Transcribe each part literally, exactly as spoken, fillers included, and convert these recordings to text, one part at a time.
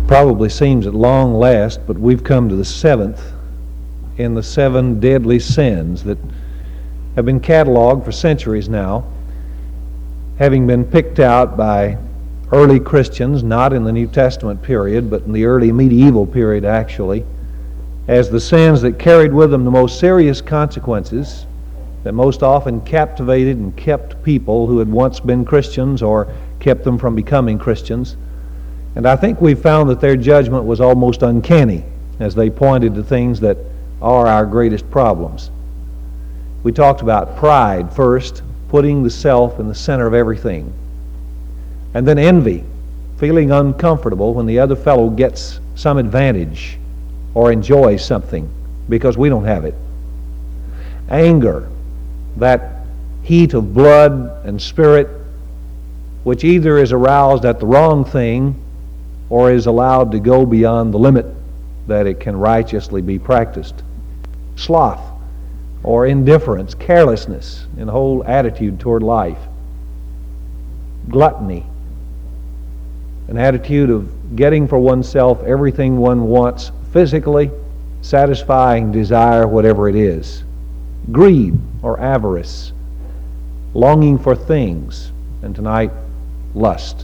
probably seems at long last, but we've come to the seventh in the seven deadly sins that have been cataloged for centuries now, having been picked out by early Christians, not in the New Testament period, but in the early medieval period actually, as the sins that carried with them the most serious consequences, that most often captivated and kept people who had once been Christians or kept them from becoming Christians. And I think we found that their judgment was almost uncanny as they pointed to things that are our greatest problems. We talked about pride first, putting the self in the center of everything. And then envy, feeling uncomfortable when the other fellow gets some advantage or enjoys something because we don't have it. Anger, that heat of blood and spirit which either is aroused at the wrong thing or is allowed to go beyond the limit that it can righteously be practiced. Sloth, or indifference, carelessness in the whole attitude toward life. Gluttony, an attitude of getting for oneself everything one wants physically, satisfying desire, whatever it is. Greed, or avarice, longing for things, and tonight, lust.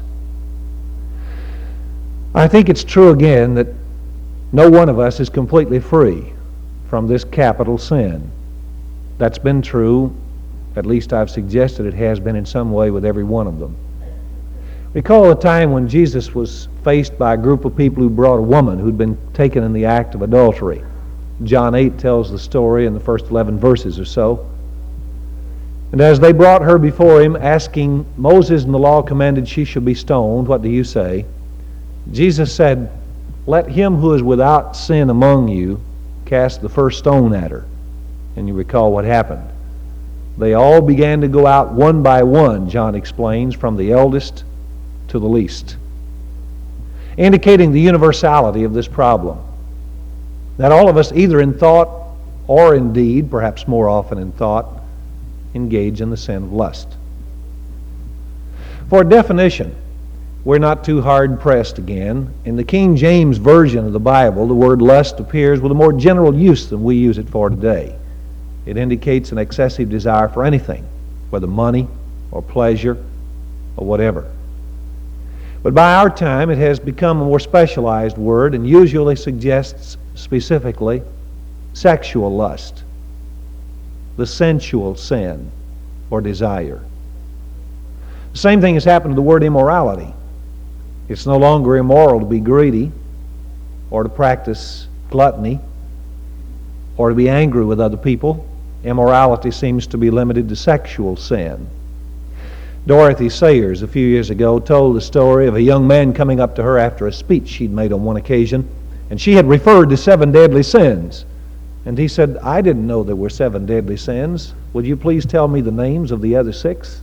I think it's true again that no one of us is completely free from this capital sin. That's been true, at least I've suggested it has been in some way with every one of them. Recall a time when Jesus was faced by a group of people who brought a woman who'd been taken in the act of adultery. John eight tells the story in the first eleven verses or so. And as they brought her before him, asking, Moses in the law commanded she should be stoned, what do you say? Jesus said, let him who is without sin among you cast the first stone at her. And you recall what happened. They all began to go out one by one, John explains, from the eldest to the least, indicating the universality of this problem. That all of us, either in thought or in deed, perhaps more often in thought, engage in the sin of lust. For a definition, we're not too hard-pressed again. In the King James Version of the Bible, the word lust appears with a more general use than we use it for today. It indicates an excessive desire for anything, whether money or pleasure or whatever. But by our time, it has become a more specialized word and usually suggests specifically sexual lust, the sensual sin or desire. The same thing has happened to the word immorality. It's no longer immoral to be greedy or to practice gluttony or to be angry with other people. Immorality seems to be limited to sexual sin. Dorothy Sayers, a few years ago, told the story of a young man coming up to her after a speech she'd made on one occasion, and she had referred to seven deadly sins. And he said, I didn't know there were seven deadly sins. Would you please tell me the names of the other six?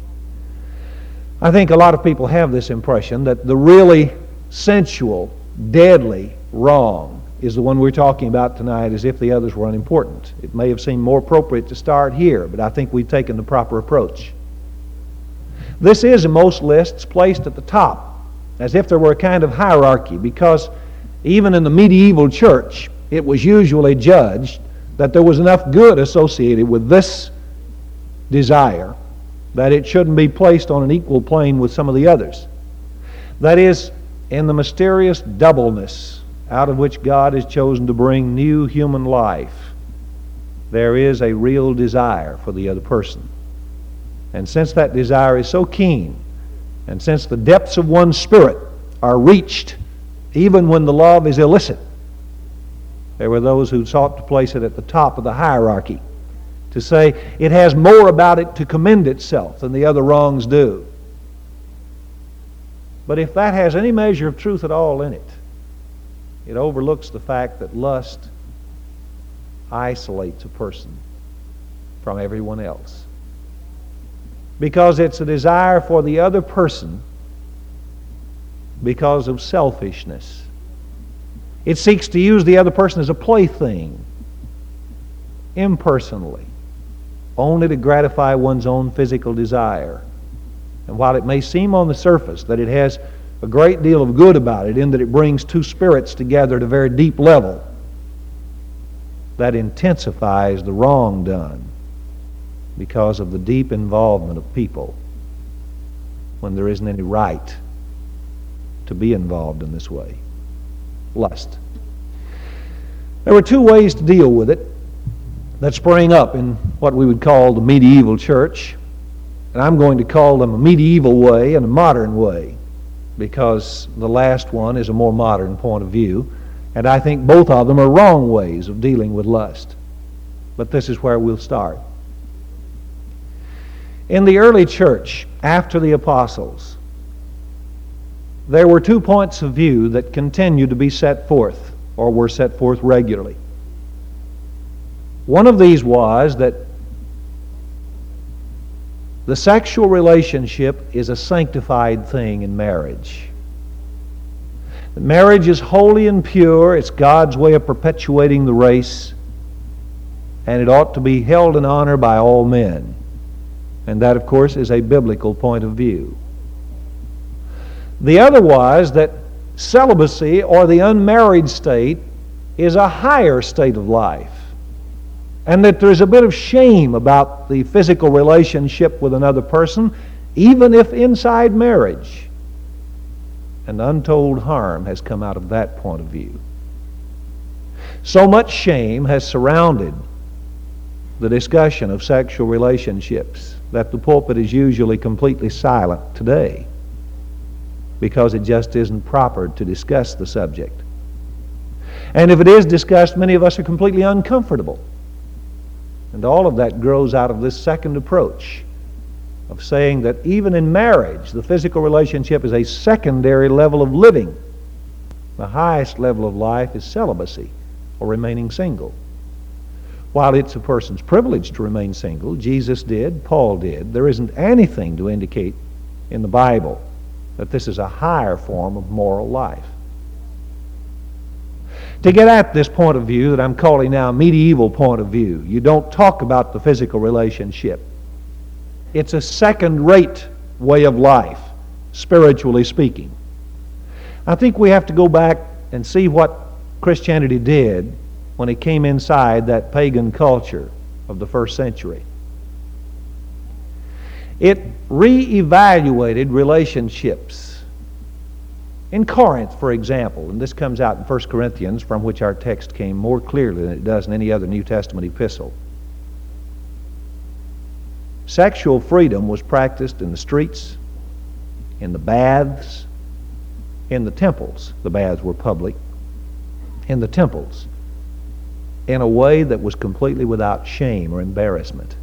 I think a lot of people have this impression that the really sensual, deadly wrong is the one we're talking about tonight, as if the others were unimportant. It may have seemed more appropriate to start here, but I think we've taken the proper approach. This is, in most lists, placed at the top, as if there were a kind of hierarchy, because even in the medieval church, it was usually judged that there was enough good associated with this desire that it shouldn't be placed on an equal plane with some of the others. That is, in the mysterious doubleness out of which God has chosen to bring new human life, there is a real desire for the other person. And since that desire is so keen, and since the depths of one's spirit are reached even when the love is illicit, there were those who sought to place it at the top of the hierarchy, to say it has more about it to commend itself than the other wrongs do. But if that has any measure of truth at all in it, it overlooks the fact that lust isolates a person from everyone else. Because it's a desire for the other person because of selfishness. It seeks to use the other person as a plaything, impersonally, only to gratify one's own physical desire. And while it may seem on the surface that it has a great deal of good about it in that it brings two spirits together at a very deep level. That intensifies the wrong done because of the deep involvement of people when there isn't any right to be involved in this way. Lust. There were two ways to deal with it that sprang up in what we would call the medieval church, and I'm going to call them a medieval way and a modern way, because the last one is a more modern point of view, and I think both of them are wrong ways of dealing with lust. But this is where we'll start. In the early church, after the apostles, there were two points of view that continued to be set forth, or were set forth regularly. One of these was that the sexual relationship is a sanctified thing in marriage. Marriage is holy and pure. It's God's way of perpetuating the race, and it ought to be held in honor by all men. And that, of course, is a biblical point of view. The other was that celibacy, or the unmarried state, is a higher state of life, and that there's a bit of shame about the physical relationship with another person, even if inside marriage. And untold harm has come out of that point of view. So much shame has surrounded the discussion of sexual relationships that the pulpit is usually completely silent today, because it just isn't proper to discuss the subject. And if it is discussed, many of us are completely uncomfortable. And all of that grows out of this second approach of saying that even in marriage, the physical relationship is a secondary level of living. The highest level of life is celibacy, or remaining single. While it's a person's privilege to remain single, Jesus did, Paul did, there isn't anything to indicate in the Bible that this is a higher form of moral life. To get at this point of view that I'm calling now a medieval point of view, you don't talk about the physical relationship. It's a second-rate way of life, spiritually speaking. I think we have to go back and see what Christianity did when it came inside that pagan culture of the first century. It re-evaluated relationships. In Corinth, for example, and this comes out in First Corinthians, from which our text came more clearly than it does in any other New Testament epistle. Sexual freedom was practiced in the streets, in the baths, in the temples. The baths were public. In the temples, in a way that was completely without shame or embarrassment.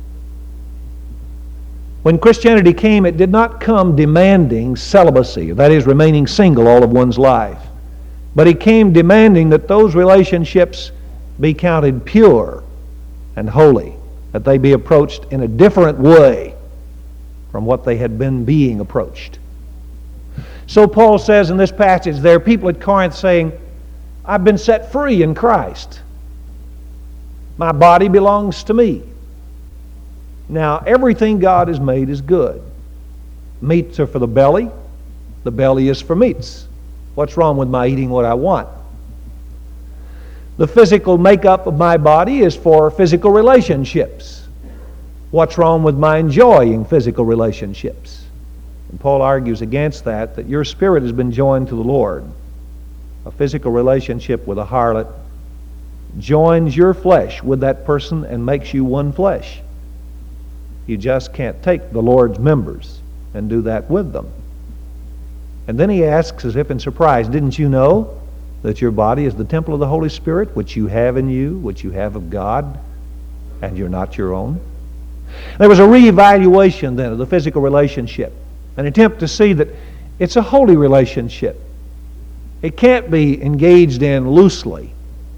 When Christianity came, it did not come demanding celibacy, that is, remaining single all of one's life. But it came demanding that those relationships be counted pure and holy, that they be approached in a different way from what they had been being approached. So Paul says in this passage, there are people at Corinth saying, I've been set free in Christ. My body belongs to me. Now, everything God has made is good. Meats are for the belly. The belly is for meats. What's wrong with my eating what I want? The physical makeup of my body is for physical relationships. What's wrong with my enjoying physical relationships? And Paul argues against that, that your spirit has been joined to the Lord. A physical relationship with a harlot joins your flesh with that person and makes you one flesh. You just can't take the Lord's members and do that with them. And then he asks, as if in surprise, didn't you know that your body is the temple of the Holy Spirit, which you have in you, which you have of God, and you're not your own? There was a reevaluation then of the physical relationship, an attempt to see that it's a holy relationship. It can't be engaged in loosely.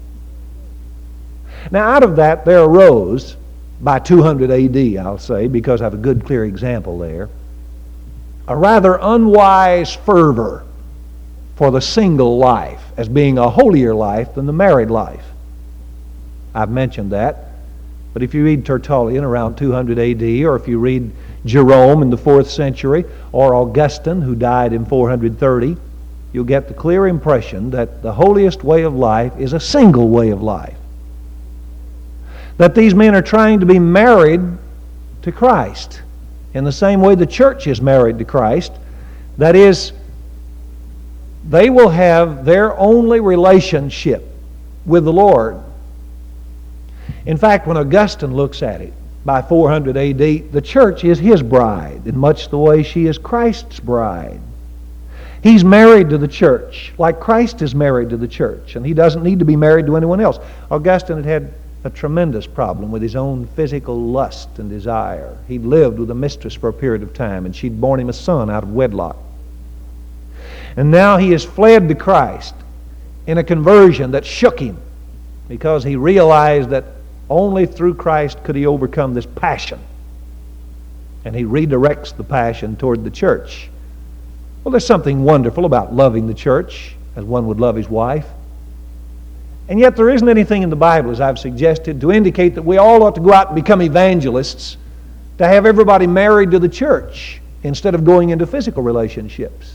Now, out of that, there arose, by two hundred A D, I'll say, because I have a good, clear example there, a rather unwise fervor for the single life as being a holier life than the married life. I've mentioned that, but if you read Tertullian around two hundred A D, or if you read Jerome in the fourth century, or Augustine, who died in four hundred thirty, you'll get the clear impression that the holiest way of life is a single way of life. That these men are trying to be married to Christ in the same way the church is married to Christ. That is, they will have their only relationship with the Lord. In fact, when Augustine looks at it, by four hundred A D, the church is his bride in much the way she is Christ's bride. He's married to the church like Christ is married to the church, and he doesn't need to be married to anyone else. Augustine had had a tremendous problem with his own physical lust and desire. He'd lived with a mistress for a period of time, and she'd borne him a son out of wedlock. And now he has fled to Christ in a conversion that shook him, because he realized that only through Christ could he overcome this passion. And he redirects the passion toward the church. Well, there's something wonderful about loving the church as one would love his wife. And yet there isn't anything in the Bible, as I've suggested, to indicate that we all ought to go out and become evangelists, to have everybody married to the church instead of going into physical relationships.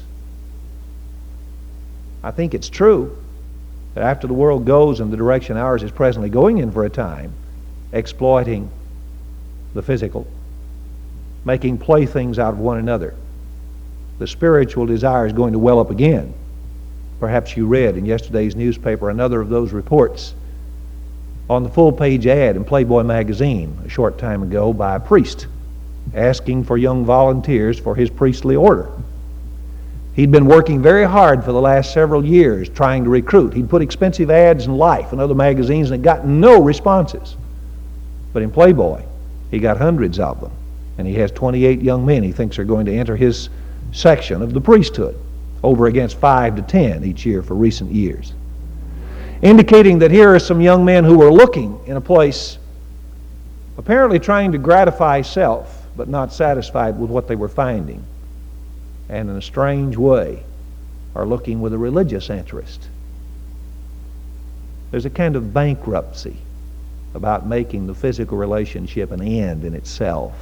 I think it's true that after the world goes in the direction ours is presently going in for a time, exploiting the physical, making playthings out of one another, the spiritual desire is going to well up again. Perhaps you read in yesterday's newspaper another of those reports on the full-page ad in Playboy magazine a short time ago by a priest asking for young volunteers for his priestly order. He'd been working very hard for the last several years trying to recruit. He'd put expensive ads in Life and other magazines and had got no responses. But in Playboy, he got hundreds of them. And he has twenty-eight young men he thinks are going to enter his section of the priesthood, over against five to ten each year for recent years. Indicating that here are some young men who are looking in a place, apparently trying to gratify self, but not satisfied with what they were finding. And in a strange way, are looking with a religious interest. There's a kind of bankruptcy about making the physical relationship an end in itself.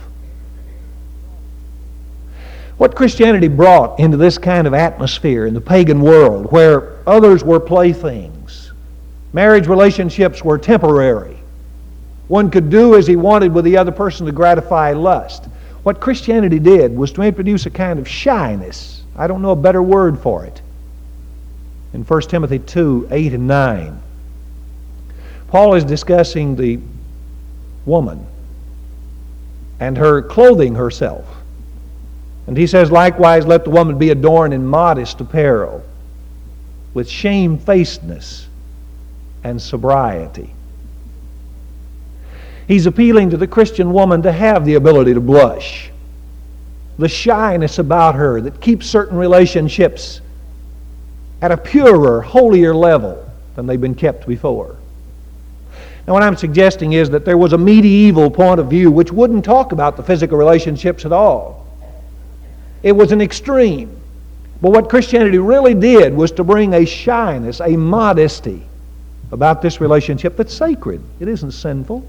What Christianity brought into this kind of atmosphere in the pagan world, where others were playthings, marriage relationships were temporary, one could do as he wanted with the other person to gratify lust. What Christianity did was to introduce a kind of shyness. I don't know a better word for it. In First Timothy two, eight and nine, Paul is discussing the woman and her clothing herself. And he says, likewise, let the woman be adorned in modest apparel, with shamefacedness and sobriety. He's appealing to the Christian woman to have the ability to blush, the shyness about her that keeps certain relationships at a purer, holier level than they've been kept before. Now, what I'm suggesting is that there was a medieval point of view which wouldn't talk about the physical relationships at all. It was an extreme. But what Christianity really did was to bring a shyness, a modesty about this relationship that's sacred. It isn't sinful.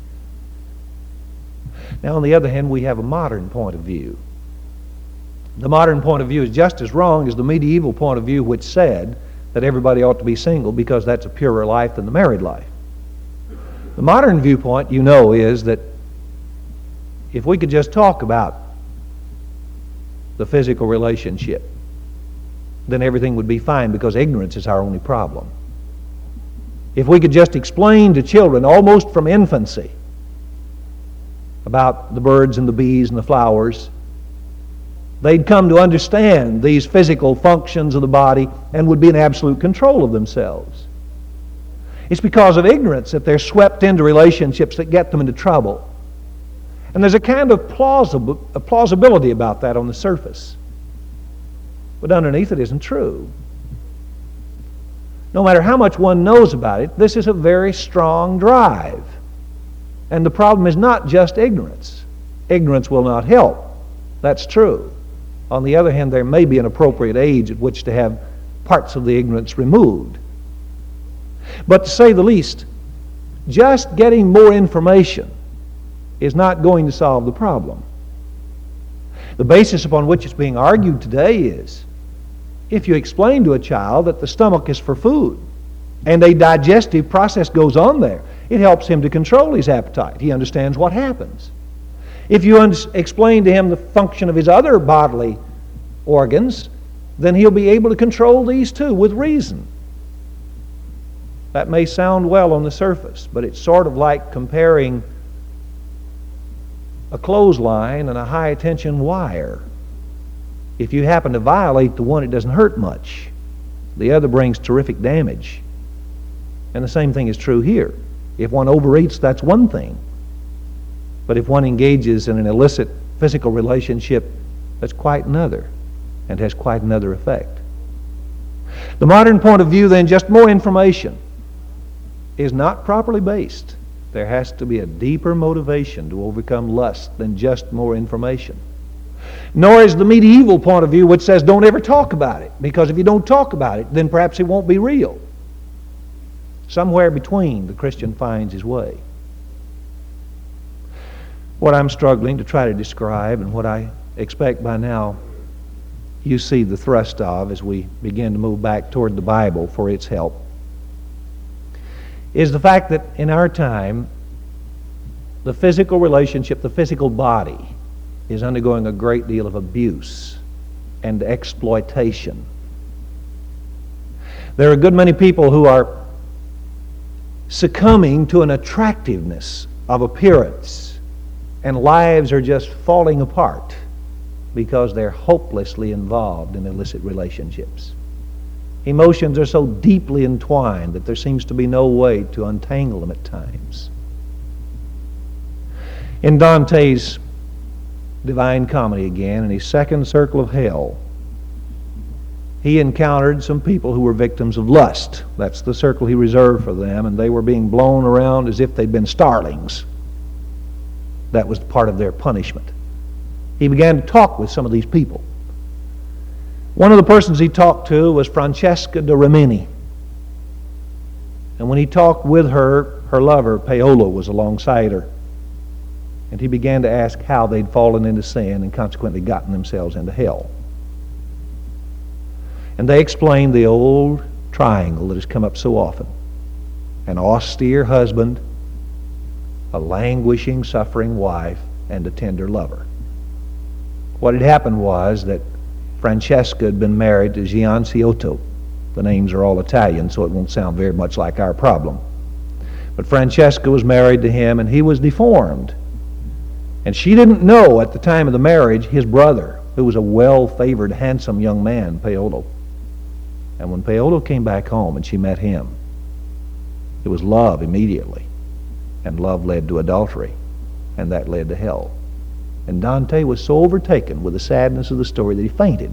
Now, on the other hand, we have a modern point of view. The modern point of view is just as wrong as the medieval point of view which said that everybody ought to be single because that's a purer life than the married life. The modern viewpoint, you know, is that if we could just talk about the physical relationship, then everything would be fine because ignorance is our only problem. If we could just explain to children almost from infancy about the birds and the bees and the flowers, they'd come to understand these physical functions of the body and would be in absolute control of themselves. It's because of ignorance that they're swept into relationships that get them into trouble. And there's a kind of plausible, a plausibility about that on the surface. But underneath it isn't true. No matter how much one knows about it, this is a very strong drive. And the problem is not just ignorance. Ignorance will not help. That's true. On the other hand, there may be an appropriate age at which to have parts of the ignorance removed. But to say the least, just getting more information is not going to solve the problem. The basis upon which it's being argued today is If you explain to a child that the stomach is for food and a digestive process goes on there, it helps him to control his appetite. He understands what happens. If you un- explain to him the function of his other bodily organs, then he'll be able to control these too with reason. That may sound well on the surface, but it's sort of like comparing a clothesline and a high-tension wire. If you happen to violate the one, it doesn't hurt much. The other brings terrific damage. And the same thing is true here. If one overeats, that's one thing. But if one engages in an illicit physical relationship, that's quite another, and has quite another effect. The modern point of view, then, just more information, is not properly based. There has to be a deeper motivation to overcome lust than just more information. Nor is the medieval point of view, which says don't ever talk about it, because if you don't talk about it, then perhaps it won't be real. Somewhere between, the Christian finds his way. What I'm struggling to try to describe, and what I expect by now you see the thrust of as we begin to move back toward the Bible for its help, is the fact that in our time, the physical relationship, the physical body, is undergoing a great deal of abuse and exploitation. There are a good many people who are succumbing to an attractiveness of appearance, and lives are just falling apart because they're hopelessly involved in illicit relationships. Emotions are so deeply entwined that there seems to be no way to untangle them at times. In Dante's Divine Comedy again, in his second circle of hell, he encountered some people who were victims of lust. That's the circle he reserved for them, and they were being blown around as if they'd been starlings. That was part of their punishment. He began to talk with some of these people. One of the persons he talked to was Francesca da Rimini. And when he talked with her, her lover, Paolo, was alongside her. And he began to ask how they'd fallen into sin and consequently gotten themselves into hell. And they explained the old triangle that has come up so often. An austere husband, a languishing, suffering wife, and a tender lover. What had happened was that Francesca had been married to Gianciotto. The names are all Italian, so it won't sound very much like our problem. But Francesca was married to him, and he was deformed. And she didn't know at the time of the marriage his brother, who was a well-favored, handsome young man, Paolo. And when Paolo came back home and she met him, it was love immediately. And love led to adultery, and that led to hell. And Dante was so overtaken with the sadness of the story that he fainted.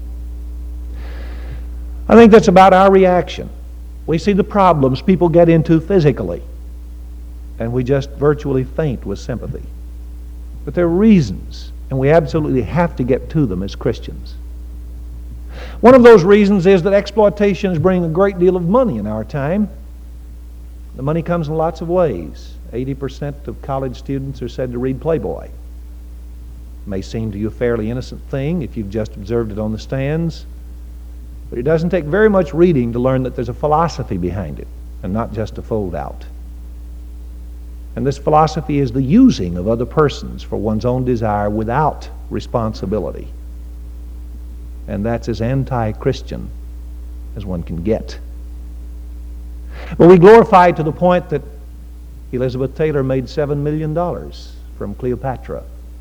I think that's about our reaction. We see the problems people get into physically, and we just virtually faint with sympathy. But there are reasons, and we absolutely have to get to them as Christians. One of those reasons is that exploitation is bringing a great deal of money in our time. The money comes in lots of ways. eighty percent of college students are said to read Playboy. It may seem to you a fairly innocent thing if you've just observed it on the stands, but it doesn't take very much reading to learn that there's a philosophy behind it, and not just a fold-out. And this philosophy is the using of other persons for one's own desire without responsibility. And that's as anti-Christian as one can get. But we glorify to the point that Elizabeth Taylor made seven million dollars from Cleopatra.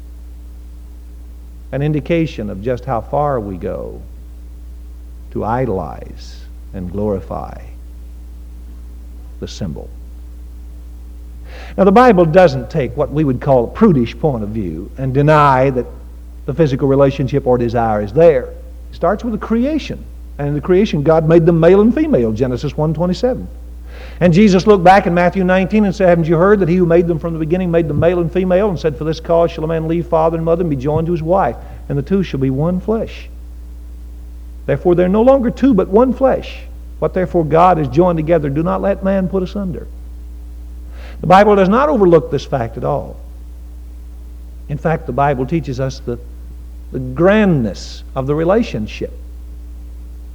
An indication of just how far we go to idolize and glorify the symbol. Now, the Bible doesn't take what we would call a prudish point of view and deny that the physical relationship or desire is there. It starts with the creation. And in the creation, God made them male and female, Genesis one twenty-seven. And Jesus looked back in Matthew nineteen and said, haven't you heard that he who made them from the beginning made them male and female, and said, for this cause shall a man leave father and mother and be joined to his wife, and the two shall be one flesh. Therefore they're no longer two, but one flesh. What therefore God has joined together, do not let man put asunder. The Bible does not overlook this fact at all. In fact, the Bible teaches us the, the grandness of the relationship.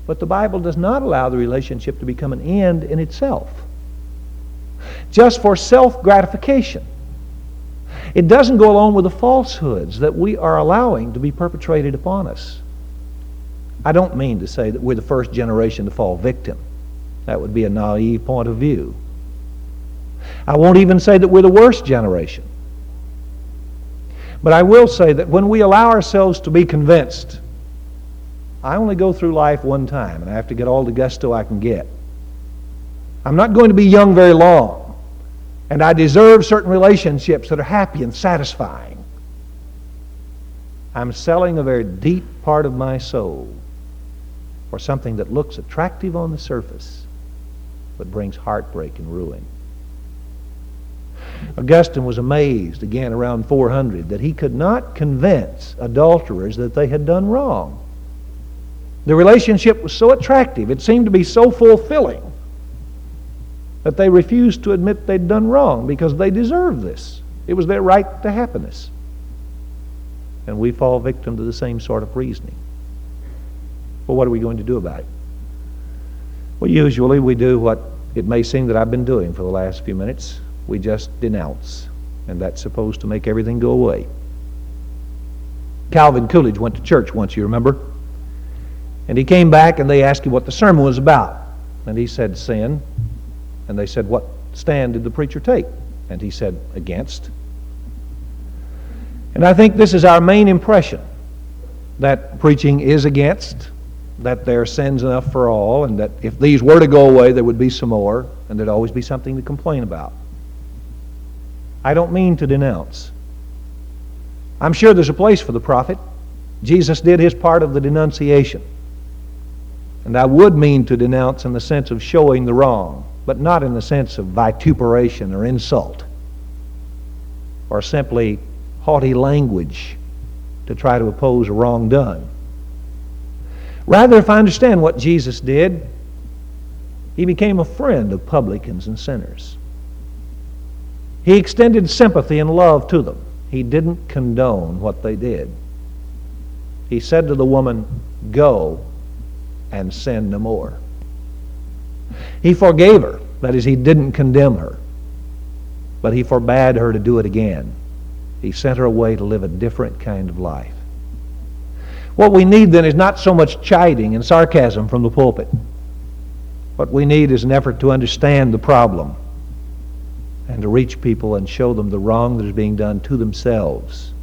But the Bible does not allow the relationship to become an end in itself, just for self-gratification. It doesn't go along with the falsehoods that we are allowing to be perpetrated upon us. I don't mean to say that we're the first generation to fall victim. That would be a naive point of view. I won't even say that we're the worst generation. But I will say that when we allow ourselves to be convinced, I only go through life one time, and I have to get all the gusto I can get. I'm not going to be young very long, and I deserve certain relationships that are happy and satisfying. I'm selling a very deep part of my soul for something that looks attractive on the surface, but brings heartbreak and ruin. Augustine was amazed, again around four hundred, that he could not convince adulterers that they had done wrong. The relationship was so attractive, it seemed to be so fulfilling, that they refused to admit they'd done wrong because they deserved this. It was their right to happiness. And we fall victim to the same sort of reasoning. Well, what are we going to do about it? Well, usually we do what it may seem that I've been doing for the last few minutes. We just denounce, and that's supposed to make everything go away. Calvin Coolidge went to church once, you remember? And he came back and they asked him what the sermon was about. And he said, sin. And they said, what stand did the preacher take? And he said, against. And I think this is our main impression, that preaching is against, that there are sins enough for all, and that if these were to go away, there would be some more, and there'd always be something to complain about. I don't mean to denounce. I'm sure there's a place for the prophet. Jesus did his part of the denunciation. And I would mean to denounce in the sense of showing the wrong, but not in the sense of vituperation or insult, or simply haughty language to try to oppose a wrong done. Rather, if I understand what Jesus did, he became a friend of publicans and sinners. He extended sympathy and love to them. He didn't condone what they did. He said to the woman, go and sin no more. He forgave her. That is, he didn't condemn her. But he forbade her to do it again. He sent her away to live a different kind of life. What we need then is not so much chiding and sarcasm from the pulpit. What we need is an effort to understand the problem and to reach people and show them the wrong that is being done to themselves.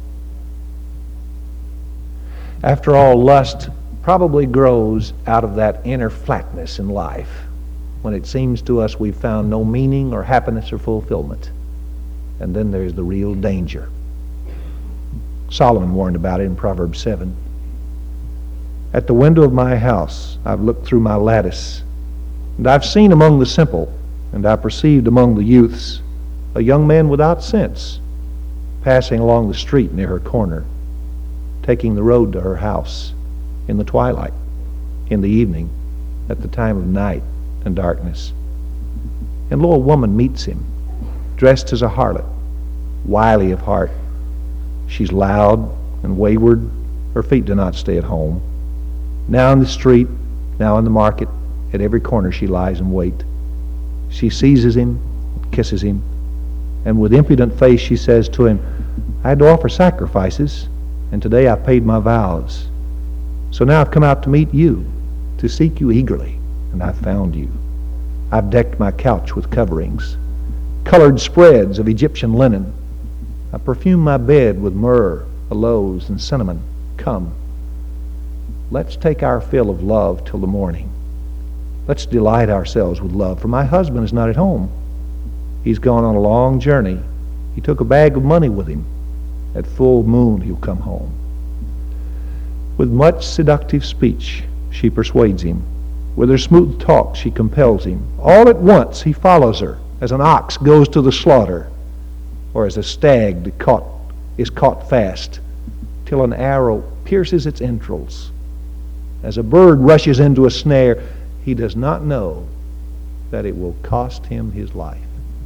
After all, lust probably grows out of that inner flatness in life when it seems to us we've found no meaning or happiness or fulfillment. And then there's the real danger. Solomon warned about it in Proverbs seven. At the window of my house I've looked through my lattice, and I've seen among the simple, and I perceived among the youths, a young man without sense, passing along the street near her corner, taking the road to her house in the twilight, in the evening, at the time of night and darkness. And lo, a woman meets him, dressed as a harlot, wily of heart. She's loud and wayward. Her feet do not stay at home. Now in the street, now in the market, at every corner she lies in wait. She seizes him, kisses him, and with impudent face she says to him, I had to offer sacrifices, and today I paid my vows. So now I've come out to meet you, to seek you eagerly, and I've found you. I've decked my couch with coverings, colored spreads of Egyptian linen. I perfume my bed with myrrh, aloes, and cinnamon. Come, let's take our fill of love till the morning. Let's delight ourselves with love, for my husband is not at home. He's gone on a long journey. He took a bag of money with him. At full moon he'll come home. With much seductive speech she persuades him. With her smooth talk she compels him. All at once he follows her, as an ox goes to the slaughter, or as a stag caught, is caught fast, till an arrow pierces its entrails. As a bird rushes into a snare, he does not know that it will cost him his life.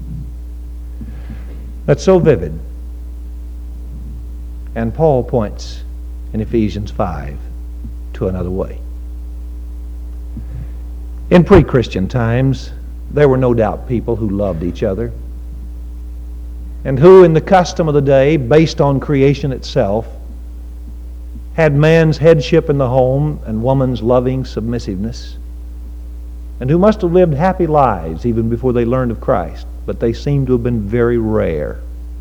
That's so vivid. And Paul points in Ephesians five to another way. In pre-Christian times, there were no doubt people who loved each other and who, in the custom of the day, based on creation itself, had man's headship in the home and woman's loving submissiveness, and who must have lived happy lives even before they learned of Christ, but they seem to have been very rare.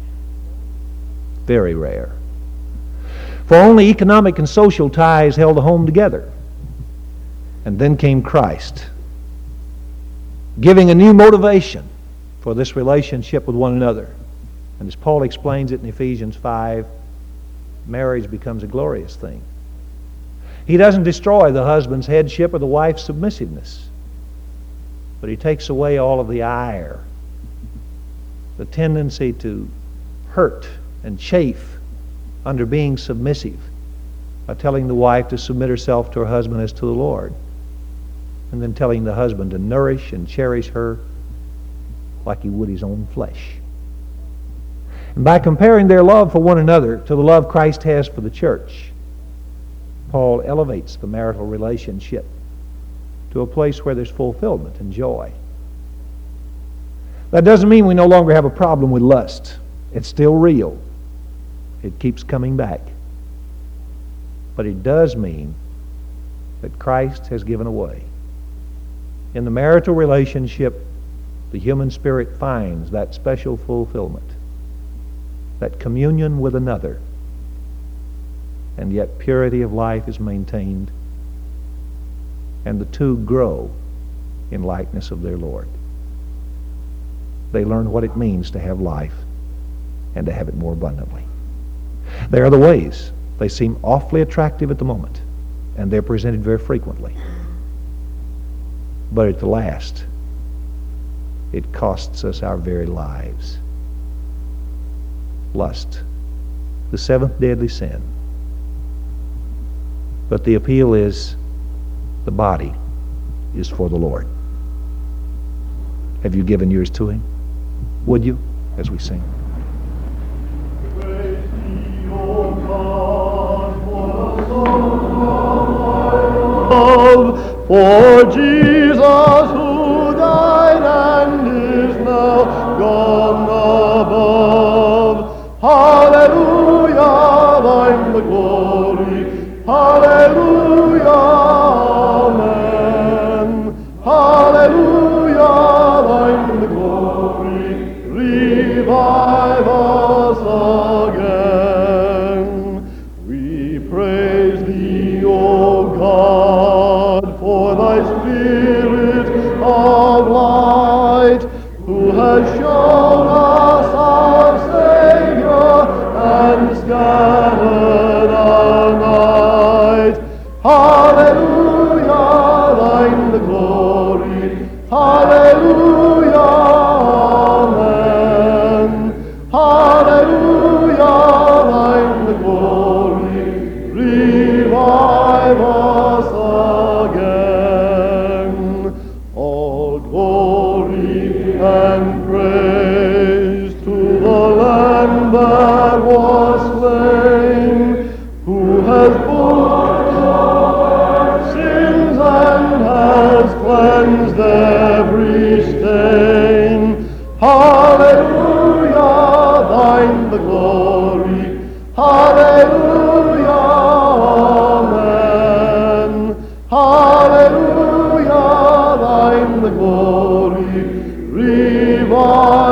Very rare. For only economic and social ties held the home together. And then came Christ, giving a new motivation for this relationship with one another. And as Paul explains it in Ephesians five, marriage becomes a glorious thing. He doesn't destroy the husband's headship or the wife's submissiveness, but he takes away all of the ire, the tendency to hurt and chafe under being submissive, by telling the wife to submit herself to her husband as to the Lord, and then telling the husband to nourish and cherish her like he would his own flesh. And by comparing their love for one another to the love Christ has for the church, Paul elevates the marital relationship to a place where there's fulfillment and joy. That doesn't mean we no longer have a problem with lust. It's still real. It keeps coming back. But it does mean that Christ has given away. In the marital relationship, the human spirit finds that special fulfillment, that communion with another, and yet purity of life is maintained, and the two grow in likeness of their Lord. They learn what it means to have life and to have it more abundantly. There are the ways. They seem awfully attractive at the moment, and they're presented very frequently. But at the last, it costs us our very lives. Lust, the seventh deadly sin. But the appeal is, the body is for the Lord. Have you given yours to Him? Would you, as we sing? For Jesus who died and is now gone above. Hallelujah, thine the glory. Hallelujah, amen. Hallelujah, thine the glory. Revive us again. We praise thee, O God, for thy Spirit of light, who has shown us our Savior and scattered our night. Hallelujah, thine the glory. Hallelujah, amen. Hallelujah, thine the glory. Revive us again. All glory and praise to the Lamb that was slain, who has borne our sins and has cleansed every stain. Hallelujah, thine the glory. Hallelujah, amen. Hallelujah, thine the glory. Revive